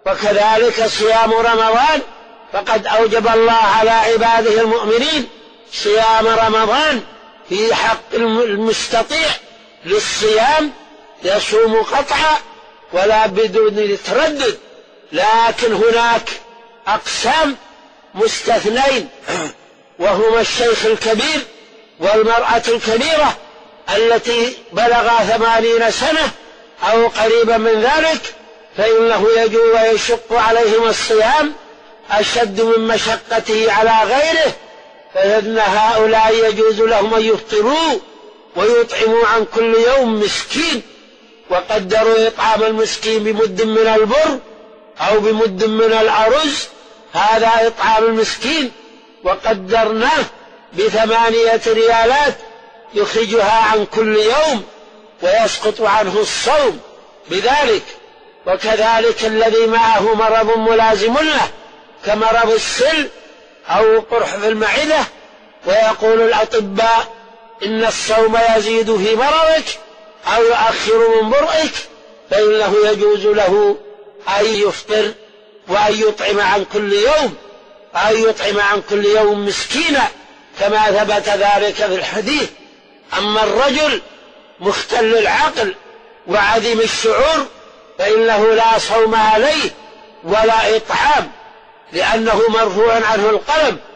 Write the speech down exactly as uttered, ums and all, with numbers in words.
وكذلك صيام رمضان، فقد أوجب الله على عباده المؤمنين صيام رمضان في حق المستطيع للصيام يصوم قطعا ولا بدون تردد. لكن هناك أقسام مستثنين، وهما الشيخ الكبير والمرأة الكبيرة التي بلغ ثمانين سنة أو قريبا من ذلك، فإنه يجوز ويشق عليهم الصيام أشد من مشقته على غيره، فإن هؤلاء يجوز لهم أن يفطروا ويطعموا عن كل يوم مسكين، وقدروا إطعام المسكين بمد من البر أو بمد من الأرز، هذا إطعام المسكين، وقدرناه بثمانية ريالات يخرجها عن كل يوم ويسقط عنه الصوم بذلك. وكذلك الذي معه مرض ملازم له كمرض السل أو قرح في المعدة، ويقول الأطباء إن الصوم يزيد في مرضك أو يؤخر من برئك، فإنه يجوز له أن يفطر وأن يطعم عن كل يوم أن يطعم عن كل يوم مسكينا كما ثبت ذلك في الحديث. أما الرجل مختل العقل وعديم الشعور فإنه لا صوم عليه ولا إطعام، لأنه مرفوع عنه القلم.